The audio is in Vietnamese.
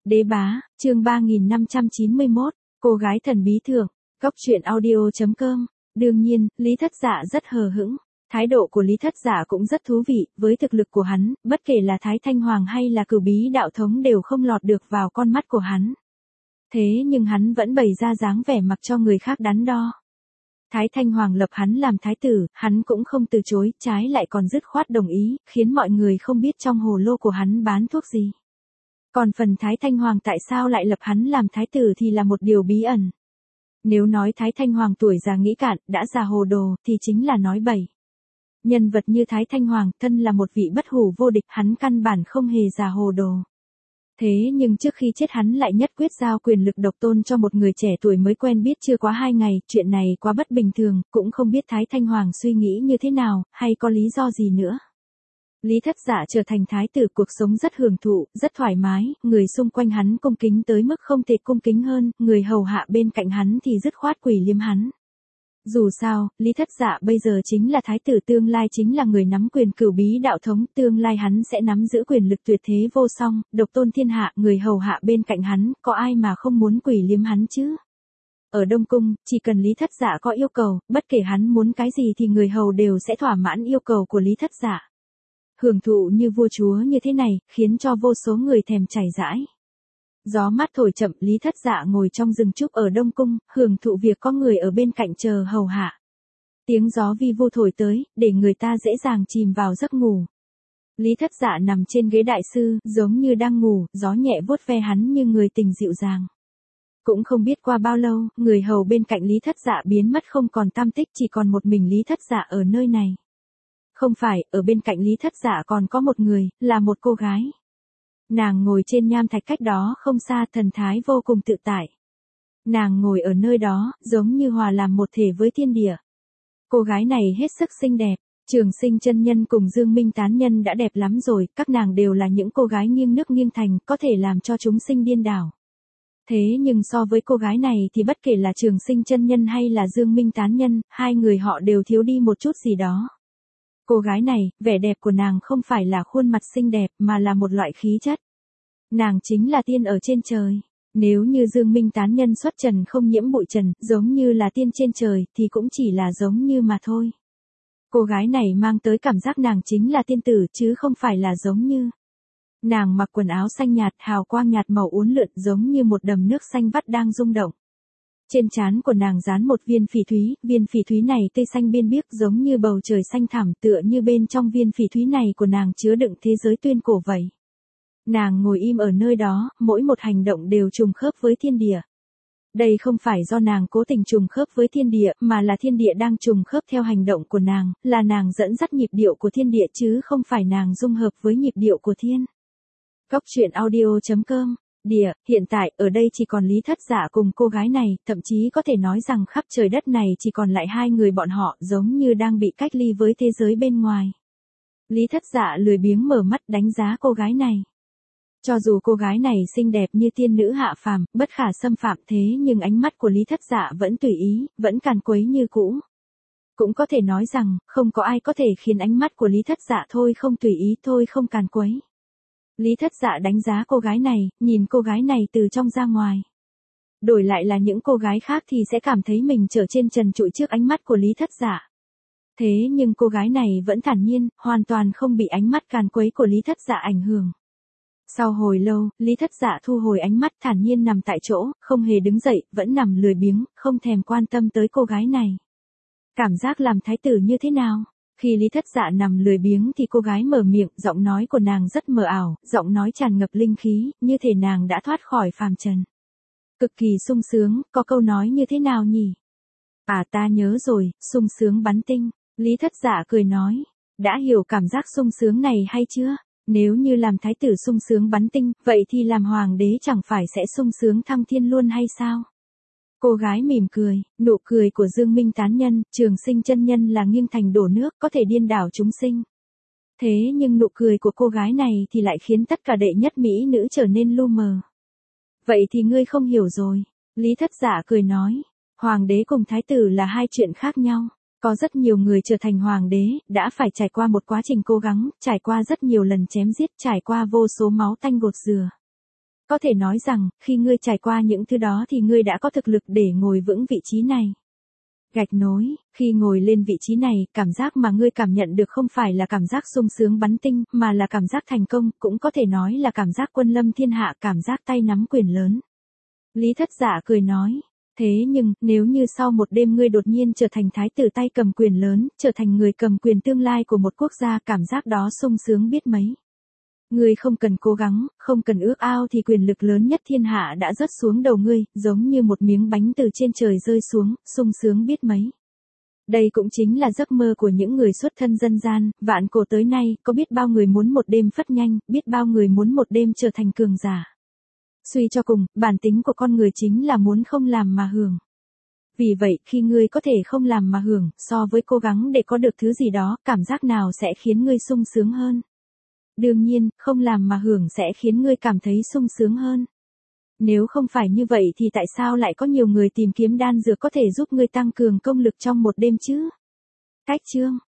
Đế bá, chương 3591, cô gái thần bí thượng, góc truyện audio.com. Đương nhiên, Lý Thất Dạ rất hờ hững. Thái độ của Lý Thất Dạ cũng rất thú vị, với thực lực của hắn, bất kể là Thái Thanh Hoàng hay là Cửu Bí Đạo Thống đều không lọt được vào con mắt của hắn. Thế nhưng hắn vẫn bày ra dáng vẻ mặc cho người khác đắn đo. Thái Thanh Hoàng lập hắn làm thái tử, hắn cũng không từ chối, trái lại còn dứt khoát đồng ý, khiến mọi người không biết trong hồ lô của hắn bán thuốc gì. Còn phần Thái Thanh Hoàng tại sao lại lập hắn làm thái tử thì là một điều bí ẩn. Nếu nói Thái Thanh Hoàng tuổi già nghĩ cạn, đã già hồ đồ, thì chính là nói bậy. Nhân vật như Thái Thanh Hoàng, thân là một vị bất hủ vô địch, hắn căn bản không hề già hồ đồ. Thế nhưng trước khi chết hắn lại nhất quyết giao quyền lực độc tôn cho một người trẻ tuổi mới quen biết chưa quá 2 ngày, chuyện này quá bất bình thường, cũng không biết Thái Thanh Hoàng suy nghĩ như thế nào, hay có lý do gì nữa. Lý Thất Dạ trở thành thái tử, cuộc sống rất hưởng thụ, rất thoải mái, người xung quanh hắn cung kính tới mức không thể cung kính hơn, người hầu hạ bên cạnh hắn thì dứt khoát quỳ liếm hắn. Dù sao, Lý Thất Dạ bây giờ chính là thái tử, tương lai chính là người nắm quyền Cửu Bí Đạo Thống, tương lai hắn sẽ nắm giữ quyền lực tuyệt thế vô song, độc tôn thiên hạ, người hầu hạ bên cạnh hắn, có ai mà không muốn quỳ liếm hắn chứ? Ở Đông Cung, chỉ cần Lý Thất Dạ có yêu cầu, bất kể hắn muốn cái gì thì người hầu đều sẽ thỏa mãn yêu cầu của Lý Thất Dạ. Hưởng thụ như vua chúa như thế này, khiến cho vô số người thèm chảy dãi. Gió mát thổi chậm, Lý Thất Dạ ngồi trong rừng trúc ở Đông Cung, hưởng thụ việc có người ở bên cạnh chờ hầu hạ. Tiếng gió vi vu thổi tới, để người ta dễ dàng chìm vào giấc ngủ. Lý Thất Dạ nằm trên ghế đại sư, giống như đang ngủ, gió nhẹ vuốt ve hắn như người tình dịu dàng. Cũng không biết qua bao lâu, người hầu bên cạnh Lý Thất Dạ biến mất không còn tăm tích, chỉ còn một mình Lý Thất Dạ ở nơi này. Không phải, ở bên cạnh Lý Thất Dạ còn có một người, là một cô gái. Nàng ngồi trên nham thạch cách đó không xa, thần thái vô cùng tự tại. Nàng ngồi ở nơi đó, giống như hòa làm một thể với thiên địa. Cô gái này hết sức xinh đẹp. Trường Sinh chân nhân cùng Dương Minh tán nhân đã đẹp lắm rồi, các nàng đều là những cô gái nghiêng nước nghiêng thành, có thể làm cho chúng sinh điên đảo. Thế nhưng so với cô gái này thì bất kể là Trường Sinh chân nhân hay là Dương Minh tán nhân, hai người họ đều thiếu đi một chút gì đó. Cô gái này, vẻ đẹp của nàng không phải là khuôn mặt xinh đẹp mà là một loại khí chất. Nàng chính là tiên ở trên trời. Nếu như Dương Minh tán nhân xuất trần không nhiễm bụi trần, giống như là tiên trên trời, thì cũng chỉ là giống như mà thôi. Cô gái này mang tới cảm giác nàng chính là tiên tử chứ không phải là giống như. Nàng mặc quần áo xanh nhạt, hào quang nhạt màu uốn lượn giống như một đầm nước xanh vắt đang rung động. Trên trán của nàng dán một viên phỉ thúy này tươi xanh biên biếc giống như bầu trời xanh thẳm, tựa như bên trong viên phỉ thúy này của nàng chứa đựng thế giới tuyên cổ vậy. Nàng ngồi im ở nơi đó, mỗi một hành động đều trùng khớp với thiên địa. Đây không phải do nàng cố tình trùng khớp với thiên địa, mà là thiên địa đang trùng khớp theo hành động của nàng, là nàng dẫn dắt nhịp điệu của thiên địa chứ không phải nàng dung hợp với nhịp điệu của thiên. Góc truyện audio.com. Địa, hiện tại, ở đây chỉ còn Lý Thất Dạ cùng cô gái này, thậm chí có thể nói rằng khắp trời đất này chỉ còn lại hai người bọn họ, giống như đang bị cách ly với thế giới bên ngoài. Lý Thất Dạ lười biếng mở mắt đánh giá cô gái này. Cho dù cô gái này xinh đẹp như tiên nữ hạ phàm, bất khả xâm phạm, thế nhưng ánh mắt của Lý Thất Dạ vẫn tùy ý, vẫn càn quấy như cũ. Cũng có thể nói rằng, không có ai có thể khiến ánh mắt của Lý Thất Dạ thôi không tùy ý, thôi không càn quấy. Lý Thất Dạ đánh giá cô gái này, nhìn cô gái này từ trong ra ngoài. Đổi lại là những cô gái khác thì sẽ cảm thấy mình trở trên trần trụi trước ánh mắt của Lý Thất Dạ. Thế nhưng cô gái này vẫn thản nhiên, hoàn toàn không bị ánh mắt càn quấy của Lý Thất Dạ ảnh hưởng. Sau hồi lâu, Lý Thất Dạ thu hồi ánh mắt, thản nhiên nằm tại chỗ, không hề đứng dậy, vẫn nằm lười biếng, không thèm quan tâm tới cô gái này. Cảm giác làm thái tử như thế nào? Khi Lý Thất Dạ nằm lười biếng thì cô gái mở miệng, giọng nói của nàng rất mờ ảo, giọng nói tràn ngập linh khí, như thể nàng đã thoát khỏi phàm trần. Cực kỳ sung sướng, có câu nói như thế nào nhỉ? À ta nhớ rồi, sung sướng bắn tinh. Lý Thất Dạ cười nói, đã hiểu cảm giác sung sướng này hay chưa? Nếu như làm thái tử sung sướng bắn tinh, vậy thì làm hoàng đế chẳng phải sẽ sung sướng thăng thiên luôn hay sao? Cô gái mỉm cười, nụ cười của Dương Minh tán nhân, Trường Sinh chân nhân là nghiêng thành đổ nước, có thể điên đảo chúng sinh. Thế nhưng nụ cười của cô gái này thì lại khiến tất cả đệ nhất mỹ nữ trở nên lu mờ. Vậy thì ngươi không hiểu rồi. Lý Thất Dạ cười nói, hoàng đế cùng thái tử là hai chuyện khác nhau. Có rất nhiều người trở thành hoàng đế, đã phải trải qua một quá trình cố gắng, trải qua rất nhiều lần chém giết, trải qua vô số máu tanh gột rửa. Có thể nói rằng, khi ngươi trải qua những thứ đó thì ngươi đã có thực lực để ngồi vững vị trí này. Gạch nối, khi ngồi lên vị trí này, cảm giác mà ngươi cảm nhận được không phải là cảm giác sung sướng bắn tinh, mà là cảm giác thành công, cũng có thể nói là cảm giác quân lâm thiên hạ, cảm giác tay nắm quyền lớn. Lý Thất Dạ cười nói, thế nhưng, nếu như sau một đêm ngươi đột nhiên trở thành thái tử tay cầm quyền lớn, trở thành người cầm quyền tương lai của một quốc gia, cảm giác đó sung sướng biết mấy. Ngươi không cần cố gắng, không cần ước ao thì quyền lực lớn nhất thiên hạ đã rớt xuống đầu ngươi, giống như một miếng bánh từ trên trời rơi xuống, sung sướng biết mấy. Đây cũng chính là giấc mơ của những người xuất thân dân gian, vạn cổ tới nay, có biết bao người muốn một đêm phất nhanh, biết bao người muốn một đêm trở thành cường giả. Suy cho cùng, bản tính của con người chính là muốn không làm mà hưởng. Vì vậy, khi ngươi có thể không làm mà hưởng, so với cố gắng để có được thứ gì đó, cảm giác nào sẽ khiến ngươi sung sướng hơn? Đương nhiên, không làm mà hưởng sẽ khiến ngươi cảm thấy sung sướng hơn. Nếu không phải như vậy thì tại sao lại có nhiều người tìm kiếm đan dược có thể giúp ngươi tăng cường công lực trong một đêm chứ? Cách chương